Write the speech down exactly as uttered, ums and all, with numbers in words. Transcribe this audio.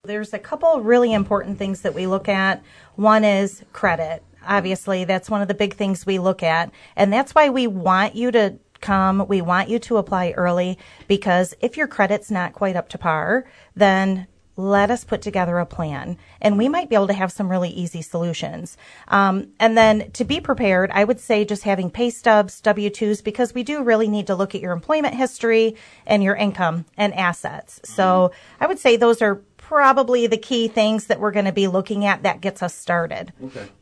There's a couple really important things that we look at. One is credit. Obviously, that's one of the big things we look at. And that's why we want you to come. We want you to apply early, because if your credit's not quite up to par, then let us put together a plan, and we might be able to have some really easy solutions. Um, and then to be prepared, I would say just having pay stubs, W two's, because we do really need to look at your employment history and your income and assets. So I would say those are probably the key things that we're going to be looking at that gets us started. Okay.